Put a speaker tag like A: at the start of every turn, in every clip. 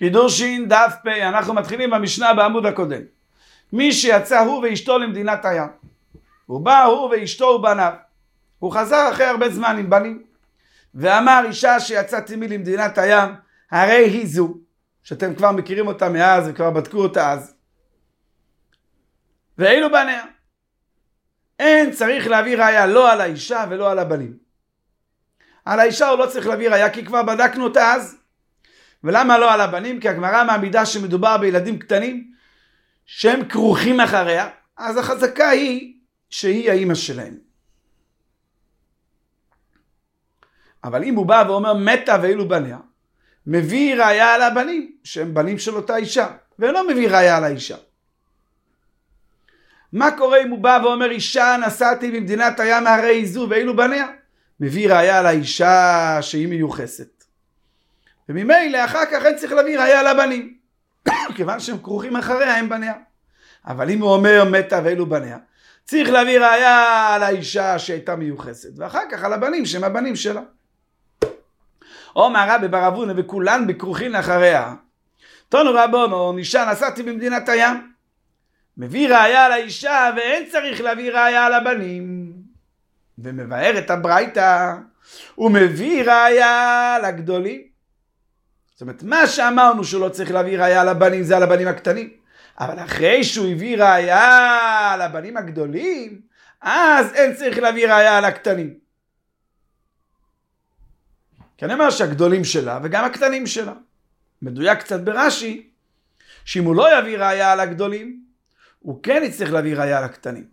A: קידושין דף פ', אנחנו מתחילים במשנה בעמוד הקודם. מי שיצא הוא ואשתו למדינת הים, הוא בא הוא ואשתו ובניו, הוא חזר אחרי הרבה זמן עם בנים, ואמר אישה שיצאתי מי למדינת הים, הרי היא זו, שאתם כבר מכירים אותה מאז וכבר בדקו אותה אז, ואילו בניה. אין צריך להביא ראיה לא על האישה ולא על הבנים. על האישה הוא לא צריך להביא ראיה כי כבר בדקנו אותה אז. ולמה לא על הבנים? כי הגמרא מעמידה שמדובר בילדים קטנים שהם כרוכים אחריה, אז החזקה היא שהיא האמא שלהם. אבל אם הוא בא ואומר מתה ואילו בניה, מביא ראיה על הבנים שהם בנים של אותה אישה, ולא מביא ראיה על האישה. מה קורה אם הוא בא ואומר אישה נסעתי במדינת הים הרי זו ואילו בניה? מביא ראיה על האישה שהיא מיוחסת. וממילא אחר כך אין צריך להביא ראיה על הבנים. כיוון שהם כרוכים אחריה הם בניה. אבל אם הוא אומר מתה ואילו בניה, צריך להביא ראיה על האישה שהייתה מיוחסת. ואחר כך על הבנים שהם הבנים שלה. אומר רבי בר אבונה וכולן בכרוכין אחריה. תנו רבונו, אישה נסעתי במדינת הים. מביא ראיה על האישה ואין צריך להביא ראיה על הבנים. ומבאר את הברייתא, הוא מביא ראיה לגדולים. זאת אומרת, מה שאמרנו שהוא לא צריך להביא ראיה על הבנים זה על הבנים הקטנים. אבל אחרי שהוא הביא ראיה על הבנים הגדולים, אז אין צריך להביא ראיה על הקטנים. כי אני אומר שהגדולים שלה וגם הקטנים שלה. מדויק קצת ברש"י, שאם הוא לא יביא ראיה על הגדולים, הוא כן יצטרך להביא ראיה על הקטנים.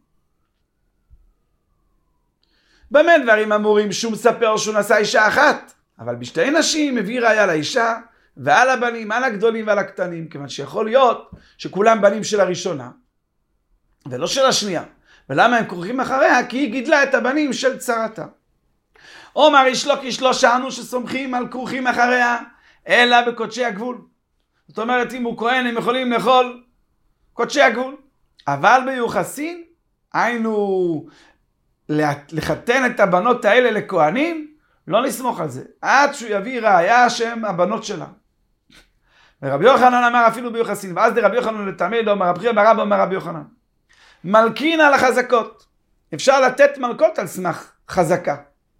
A: במה דברים אמורים שהוא מספר שהוא נשא אישה אחת, אבל בשתי נשים מביא ראיה לאישה ועל הבנים, על הגדולים ועל הקטנים, כיוון שיכול להיות שכולם בנים של הראשונה ולא של השנייה. ולמה הם כרוכים אחריה? כי היא גידלה את הבנים של צרתה. אומר איש לוקיש לא שענו שסומכים על כרוכים אחריה אלא בקודשי הגבול. זאת אומרת, אם הוא כהן הם יכולים לאכול קודשי הגבול, אבל ביוחסין היינו לחתן את הבנות האלה לכהנים, לא נסמוך על זה עד שהוא יביא ראיה שהם הבנות שלה. ורבי יוחנן אמר אפילו ביוחסין, ואז דרבי יוחנן לטעמי לא אמר רבי ברבא אמר רבי יוחנן מלכין על החזקות. אפשר לתת מלכות על סמך חזקה.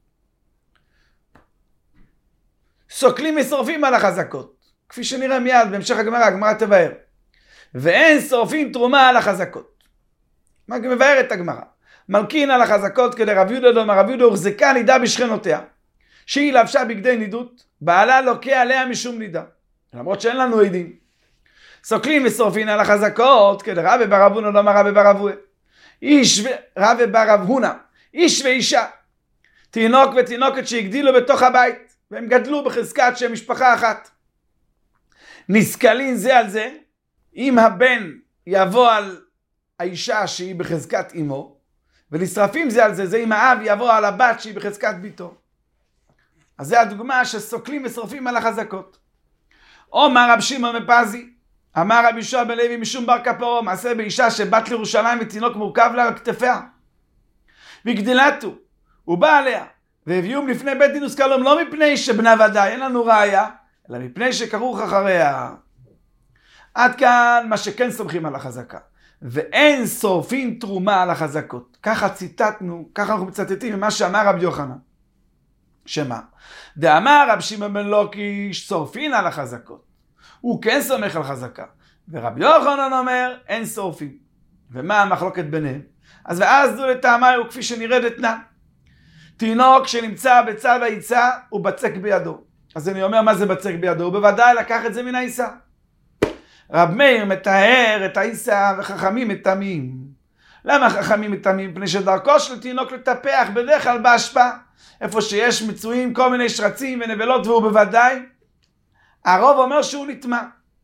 A: סוקלים ושורפים על החזקות, כפי שנראה מיד בהמשך הגמרא תבאר. ואין שורפים תרומה על החזקות. מה מבארת הגמרא? מלכין על החזקות כדרב יהודה לא אמר רב יהודה הוחזקה נידה בשכנותיה, שהיא לבשה בגדי נידות, בעלה לוקה עליה משום נידה, למרות שאין לנו עדים. סוקלים ושורפים על החזקות כדרב בר אבונה לא אמר רב בר אבונה, רב בר אבונה, איש ואישה, תינוק ותינוקת שהגדילו בתוך הבית, והם גדלו בחזקת שהם משפחה אחת. נסקלין זה על זה, אם הבן יבוא על האישה שהיא בחזקת אמו, ונשרפים זה על זה, זה אם האב יבוא על הבת שהיא בחזקת ביתו. אז זה הדוגמה שסוקלים ושרפים על החזקות. אומר רב שמעון מפזי, אמר רבי יהושע בן לוי משום בר כפרו, מעשה באישה שבת לירושלים ותינוק מורכב לה על כתפיה. וגדלתו, הוא בא עליה, והביאום לפני בית דין וסקלום, לא מפני שבנה ודאי, אין לנו ראיה, אלא מפני שכרוך אחריה. עד כאן מה שכן סומכים על החזקה. ואין שורפים תרומה על החזקות. ככה ציטטנו, ככה אנחנו מצטטים ממה שאמר רבי יוחנן. שמה? דאמר רב שמעון בן לוקיש שורפין על החזקות. הוא כן סומך על חזקה. ורבי יוחנן אומר אין שורפים. ומה המחלוקת ביניהם? אז ואז זו לטעמה הוא כפי שנראה דתנן. תינוק שנמצא בצו העיצה הוא בצק בידו. אז אני אומר מה זה בצק בידו? הוא בוודאי לקח את זה מן העיצה. רב מאיר מתאר את העיסה וחכמים מטמאים. למה חכמים מטמאים? פני שדרכו של תינוק לטפח בדרך כלל בהשפעה. איפה שיש מצויים כל מיני שרצים ונבלות והוא בוודאי. הרוב אומר שהוא נטמא.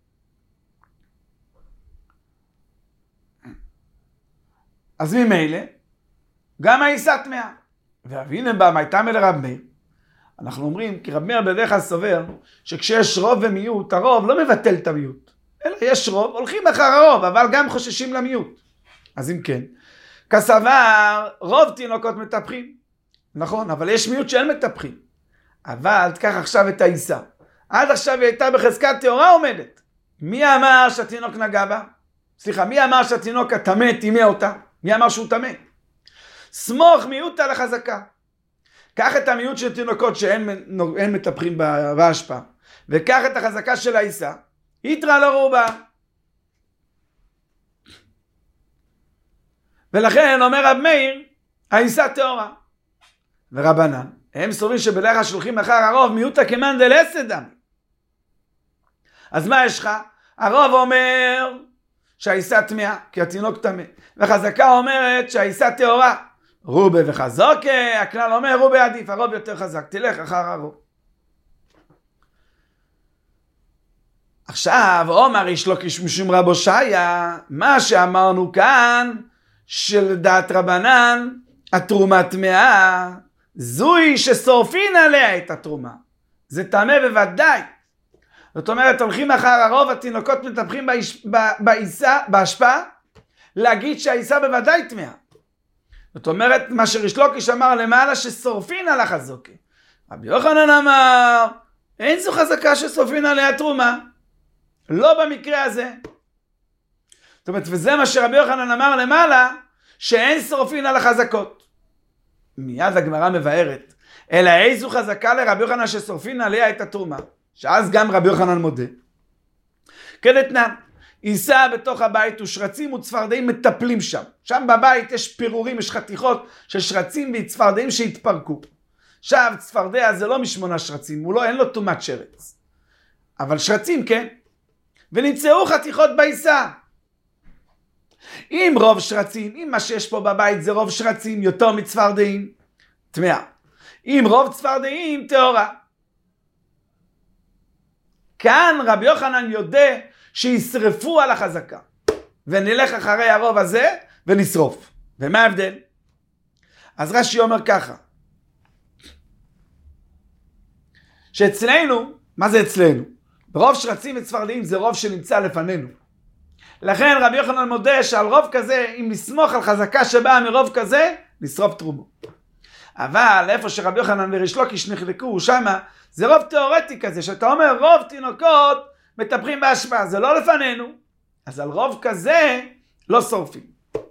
A: אז ממילא גם העיסה טמאה. והנה בה מייתה מלרב מאיר. אנחנו אומרים כי רב מאיר בדרך כלל סובר שכשיש רוב ומיעוט הרוב לא מבטל את המיעוט. אלא יש רוב, הולכים אחר הרוב, אבל גם חוששים למיעוט. אז אם כן, כסבר, רוב תינוקות מטפחים. נכון, אבל יש מיעוט שאין מטפחים. אבל תקח עכשיו את העיסה. עד עכשיו היא הייתה בחזקת טהורה עומדת. מי אמר שהתינוק נגע בה? סליחה, מי אמר שהתינוק הטמא טימא אותה? מי אמר שהוא טמא? סמוך מיעוטה לחזקה. קח את המיעוט של תינוקות שאין מטפחים בהשפעה, וקח את החזקה של העיסה, יתרא לא רובה. ולכן אומר רב מאיר, העיסה טהורה. ורבנן, הם סוברים שבלך שולחים אחר הרוב מיעוטה כמאן דלעשא דמי. אז מה יש לך? הרוב אומר שהעיסה טמאה, כי התינוק טמא. וחזקה אומרת שהעיסה טהורה. רובה וחזוקה, הכלל אומר רובה עדיף, הרוב יותר חזק, תלך אחר הרוב. עכשיו, אומר יש לו כשמשום רב הושעיה, מה שאמרנו כאן, שלדעת רבנן, התרומה טמאה, זוהי ששורפין עליה את התרומה. זה טמא בוודאי. זאת אומרת, הולכים אחר הרוב, התינוקות מטפחים בהשפעה, להגיד שהעיסה בוודאי טמאה. זאת אומרת, מה שריש לוקיש אמר למעלה, ששורפין על החזוקה. רבי יוחנן אמר, אין זו חזקה ששורפין עליה תרומה. לא במקרה הזה. זאת אומרת, וזה מה שרבי יוחנן אמר למעלה, שאין שורפין על החזקות. מיד הגמרא מבארת, אלא איזו חזקה לרבי יוחנן ששורפין עליה את התרומה. שאז גם רבי יוחנן מודה. כדתנן, עיסה בתוך הבית ושרצים וצפרדעים מטפלים שם. שם בבית יש פירורים, יש חתיכות של שרצים וצפרדעים שהתפרקו. עכשיו צפרדע זה לא מ8 שרצים, אין לו טומאת שרץ. אבל שרצים כן. ונמצאו חתיכות בעיסה. אם רוב שרצים, אם מה שיש פה בבית זה רוב שרצים יותר מצפרדעים, טמאה. אם רוב צפרדעים, טהורה. כאן רבי יוחנן יודע שישרפו על החזקה. ונלך אחרי הרוב הזה ונשרוף. ומה ההבדל? אז רש"י אומר ככה. שאצלנו, מה זה אצלנו? רוב שרצים וצפרדעים זה רוב שנמצא לפנינו. לכן רבי יוחנן מודה שעל רוב כזה, אם נסמוך על חזקה שבאה מרוב כזה, נשרוף תרומו. אבל איפה שרבי יוחנן וריש לוקיש נחלקו, שמה, זה רוב תיאורטי כזה, שאתה אומר רוב תינוקות מטפחים בהשפעה, זה לא לפנינו. אז על רוב כזה לא שורפים.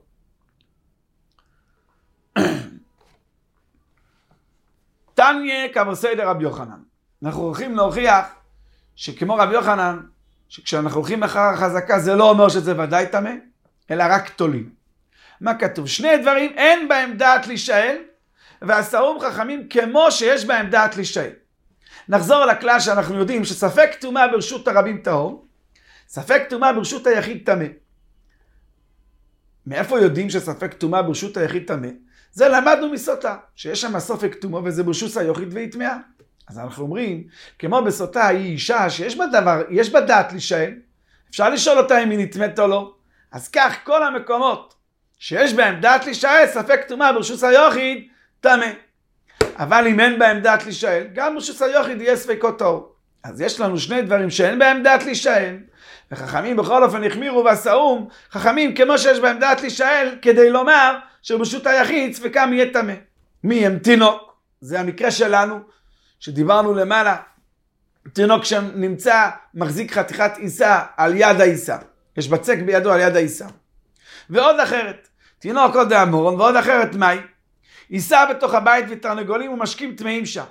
A: תניא כמוסי דרבי יוחנן. אנחנו הולכים להוכיח שכמו רבי יוחנן, שכשאנחנו הולכים אחר החזקה זה לא אומר שזה ודאי טמא, אלא רק תולים. מה כתוב? שני דברים אין בהם דעת להישאל, והסעום חכמים כמו שיש בהם דעת להישאל. נחזור לכלל שאנחנו יודעים שספק טומאה ברשות הרבים טהור, ספק טומאה ברשות היחיד טמא. מאיפה יודעים שספק טומאה ברשות היחיד טמא? זה למדנו מסוטה, שיש שם ספק טומאה וזה ברשות היחיד והיא טמאה. אז אנחנו אומרים, כמו בסוטה היא אישה שיש בה דבר, יש בה דעת להישאל, אפשר לשאול אותה אם היא נטמאת או לא. אז כך כל המקומות שיש בהם דעת להישאל, ספק טומאה ברשות היחיד טמא. אבל אם אין בהם דעת להישאל, גם ברשות היחיד יהיה ספקות טהור. אז יש לנו שני דברים שאין בהם דעת להישאל, וחכמים בכל אופן החמירו והסעום, חכמים כמו שיש בהם דעת להישאל, כדי לומר שברשות היחיד ספקם יהיה טמא. מי הם? תינוק, זה המקרה שלנו, שדיברנו למעלה, תינוק שנמצא מחזיק חתיכת עיסה על יד העיסה, יש בצק בידו על יד העיסה. ועוד אחרת, תינוק עוד האמורון, ועוד אחרת מהי? עיסה בתוך הבית ותרנגולים ומשקים טמאים שם.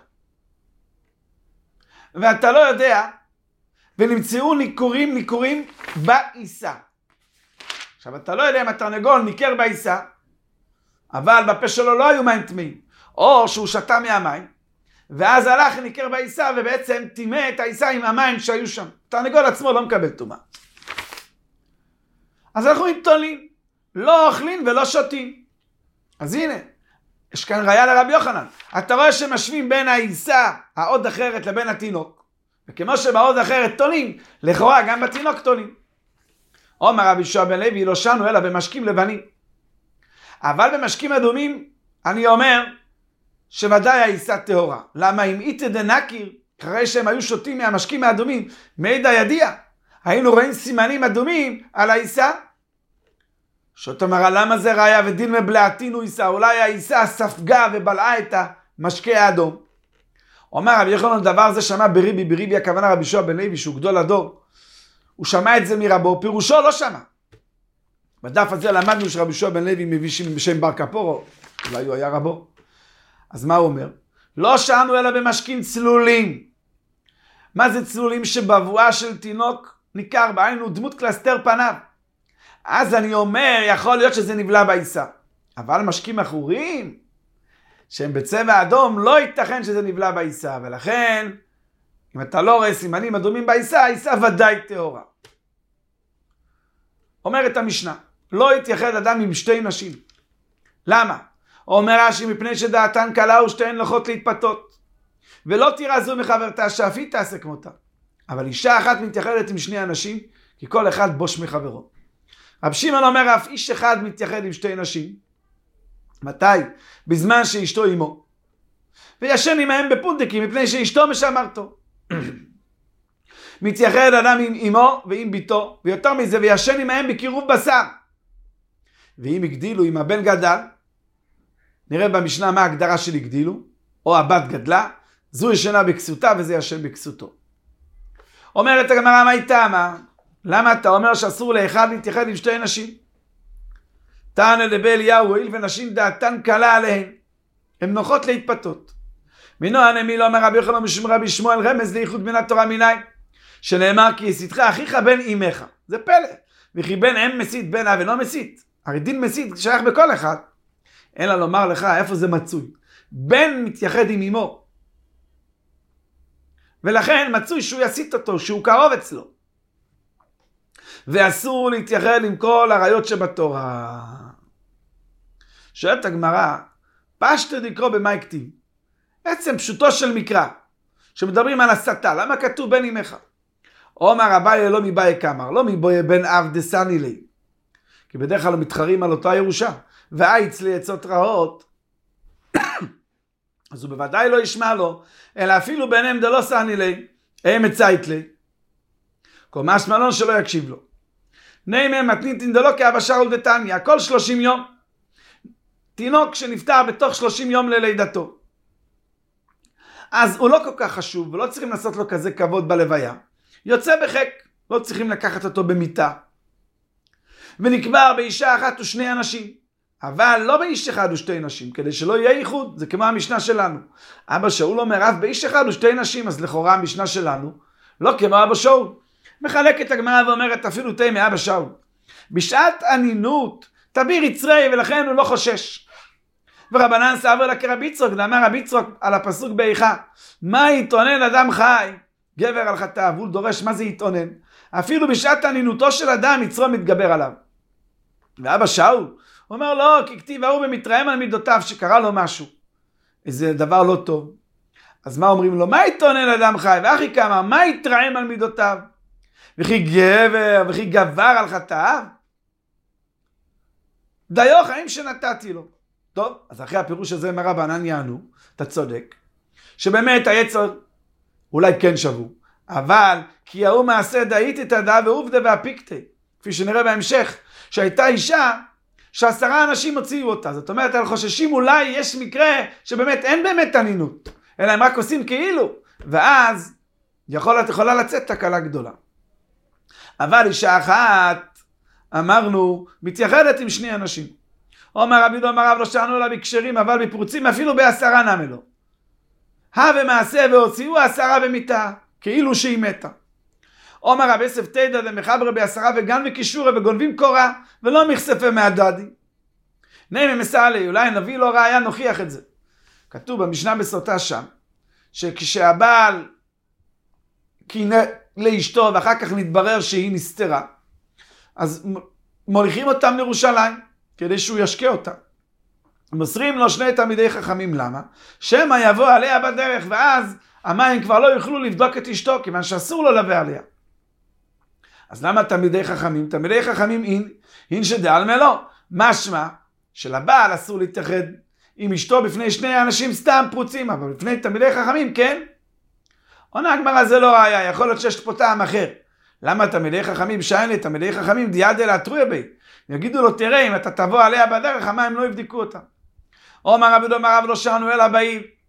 A: ואתה לא יודע, ונמצאו ניקורים בעיסה. עכשיו אתה לא יודע אם התרנגול ניקר בעיסה, אבל בפה שלו לא היו מים טמאים, או שהוא שתה מהמים, ואז הלך ניקר בעיסה ובעצם טימא את העיסה עם המים שהיו שם. התרנגול עצמו לא מקבל טומאה. אז אנחנו תולים, לא אוכלים ולא שותים. אז הנה, יש כאן ראיה לרבי יוחנן. אתה רואה שמשווים בין העיסה העוד אחרת לבין התינוק. וכמו שבעוד אחרת תולים, לכאורה גם בתינוק תולים. אומר רבי יהושע בן לוי, לא שנו אלא במשקים לבנים. אבל במשקים אדומים, אני אומר, שוודאי העיסה טהורה. למה אם איתא דנקיר, אחרי שהם היו שותים מהמשקים האדומים, מעידא ידיע, היינו רואים סימנים אדומים על העיסה? שאת אמרה, למה זה ראיה ודין מבלעתינו עיסה? אולי העיסה ספגה ובלעה את המשקה האדום. אומר רבי יוחנן, דבר זה שמע בריבי הכוונה רבי יהושע בן לוי שהוא גדול הדור. הוא שמע את זה מרבו, פירושו לא שמע. בדף הזה למדנו שרבי יהושע בן לוי מביא שם בשם בר כפורו, אולי הוא היה רבו. אז מה הוא אומר? לא שמענו אלא במשקים צלולים. מה זה צלולים? שבבואה של תינוק ניכר בעינו דמות קלסתר פניו. אז אני אומר, יכול להיות שזה נבלע בעיסה. אבל משקים אחורים, שהם בצבע אדום, לא ייתכן שזה נבלע בעיסה. ולכן, אם אתה לא רואה סימנים אדומים בעיסה, העיסה ודאי טהורה. אומרת המשנה, לא יתייחד אדם עם שתי נשים. למה? אומר רש"י, מפני שדעתן קלה ושתיהן נוחות להתפתות. ולא תירא זו מחברתה שאף היא תעשה כמותה. אבל אישה אחת מתייחדת עם שני אנשים, כי כל אחד בוש מחברו. רב שמעון אומר, אף איש אחד מתייחד עם שתי נשים. מתי? בזמן שאשתו עמו. וישן עמהם בפונדקים, מפני שאשתו משמרתו. מתייחד אדם עם אמו ועם ביתו, ויותר מזה, וישן עמהם בקירוב בשר. ואם הגדילו, אם הבן גדל, נראה במשנה מה ההגדרה של הגדילו, או הבת גדלה, זו ישנה בכסותה וזה ישן בכסותו. אומרת הגמרא, מה הייתה? למה אתה אומר שאסור לאחד להתייחד עם שתי נשים? תענה לבי אליהו, הואיל ונשים דעתן קלה עליהן, הן נוחות להתפתות. מינו הנמי לא אומר רבי יוחנן משום רבי שמואל רמז לייחוד בין התורה מיניים, שנאמר כי יסיתך אחיך בן אמך. זה פלא. וכי בן אם מסית בן אב אינו מסית. הרי דין מסית שייך בכל אחד. אלא לומר לך איפה זה מצוי. בן מתייחד עם אמו. ולכן מצוי שהוא יסית אותו, שהוא קרוב אצלו. ואסור להתייחד עם כל הרעיות שבתורה. שואלת הגמרא, פשטא דקרוא במאי כתיב. עצם פשוטו של מקרא, שמדברים על הסתה, למה כתוב בן אמך? אומר אביי לא מבאי קמר, לא מבואי בן אב דסני לי. כי בדרך כלל מתחרים על אותה ירושה. והעיץ לעצות רעות, אז הוא בוודאי לא ישמע לו, אלא אפילו ביניהם דלא סני לי, הם מצית לי. כל משמע לו שלא יקשיב לו. נאמר מתניתין דלא כאבא שאול דתניא, כל 30 יום. תינוק שנפטר בתוך 30 יום ללידתו. אז הוא לא כל כך חשוב, ולא צריכים לעשות לו כזה כבוד בלוויה. יוצא בחק, לא צריכים לקחת אותו במיטה. ונקבר באישה אחת ושני אנשים. אבל לא באיש אחד ושתי נשים, כדי שלא יהיה ייחוד, זה כמו המשנה שלנו. אבא שאול אומר, אף באיש אחד ושתי נשים, אז לכאורה המשנה שלנו, לא כמו אבא שאול. מחלקת הגמרא ואומרת, אפילו תה מאבא שאול. בשעת ענינות, תביר יצרי, ולכן הוא לא חושש. ורבנן סבר לה כרבי יצחק, ואמר רבי יצחק על הפסוק באיכה, מה יתאונן אדם חי? גבר על חטאיו, הוא דורש מה זה יתאונן. אפילו בשעת ענינותו של אדם, יצרו מתגבר עליו. ואבא שאול, הוא אומר לא, כי כתיב ההוא במתרעם על מידותיו שקרה לו משהו. איזה דבר לא טוב. אז מה אומרים לו? מה יתאונן אדם חי? ואחי כמה, מה יתרעם על מידותיו? וכי גבר, וכי גבר על חטאיו? דיו חיים שנתתי לו. טוב, אז אחרי הפירוש הזה מרבנן יענו, אתה צודק, שבאמת היצר אולי כן שבור, אבל כי ההוא מעשה דאית את הדעה ועובדה והפיקטי, כפי שנראה בהמשך, שהייתה אישה ש10 אנשים הוציאו אותה. זאת אומרת, על חוששים אולי יש מקרה שבאמת אין באמת ענינות, אלא הם רק עושים כאילו, ואז יכולה לצאת תקלה גדולה. אבל אישה אחת, אמרנו, מתייחדת עם שני אנשים. אומר רבי דומר רב לא שענו לה בקשרים, אבל בפרוצים אפילו ב10 נמה לו. הווה מעשה והוציאו 10 במיטה, כאילו שהיא מתה. אומר רבי יוסף תדע דמחבר ב10 וגם בקישורה וגונבים קורה, ולא מחשפה מהדדי. נאמר מסעלי, אולי נביא לו ראיה נוכיח את זה. כתוב במשנה בסוטה שם, שכשהבעל קינא לאשתו ואחר כך נתברר שהיא נסתרה, אז מוליכים אותם לירושלים, כדי שהוא ישקה אותה. מוסרים לו 2 תלמידי חכמים, למה? שמא יבוא עליה בדרך, ואז המים כבר לא יוכלו לבדוק את אשתו, כיוון שאסור לו לבוא עליה. אז למה תלמידי חכמים? תלמידי חכמים אין שדעלמא לא. משמע שלבעל אסור להתייחד עם אשתו בפני 2 אנשים סתם פרוצים, אבל בפני תלמידי חכמים כן. עונה הגמרא זה לא ראיה, יכול להיות שיש פה טעם אחר. למה תלמידי חכמים שייני, תלמידי חכמים דיאדה להתרויה בי? יגידו לו, תראה, אם אתה תבוא עליה בדרך, המים לא יבדקו אותה. אומר רבי דומר רב לא שענו אלא בעיר.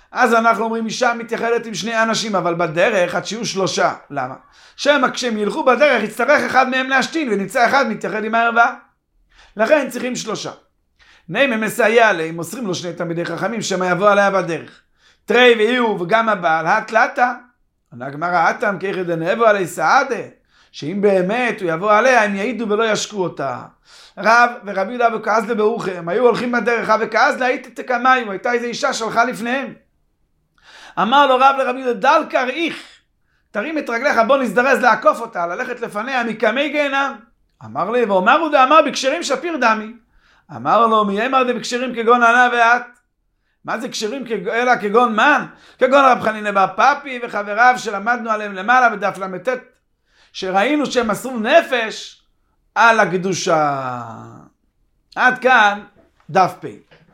A: אז אנחנו אומרים אישה מתייחדת עם שני אנשים, אבל בדרך עד שיהיו 3. למה? שמא כשהם ילכו בדרך יצטרך אחד מהם להשתין ונמצא אחד מתייחד עם הערווה. לכן צריכים 3. נעימה מסייע להם, מוסרים לו 2 תלמידי חכמים שמא יבוא עליה בדרך. תרי ואיהו וגם הבעל התלתה. עונה הגמרא אטם כיחד דנאבו עלי סעדה, שאם באמת הוא יבוא עליה הם יעידו ולא ישקו אותה. רב ורבי יהודה וכעזלה ברוכם היו הולכים בדרך, רב וכעזלה הייתה תקמיים, הייתה איזו אישה שהלכה לפניהם. אמר לו רב לרבי יהודה דל קראיך, תרים את רגליך, בוא נזדרז לעקוף אותה, ללכת לפניה מקמי גיהנם. אמר לי ואומר הוא דאמר בקשרים שפיר דמי. אמר לו מי אמר דה בקשרים כגון ענה ואת? מה זה קשרים אלא כגון מן? כגון רב חנינא בר פפי וחבריו שלמדנו עליהם למעלה בדף ל"ט, שראינו שהם מסרו נפש על הקדושה. עד כאן דף פ'.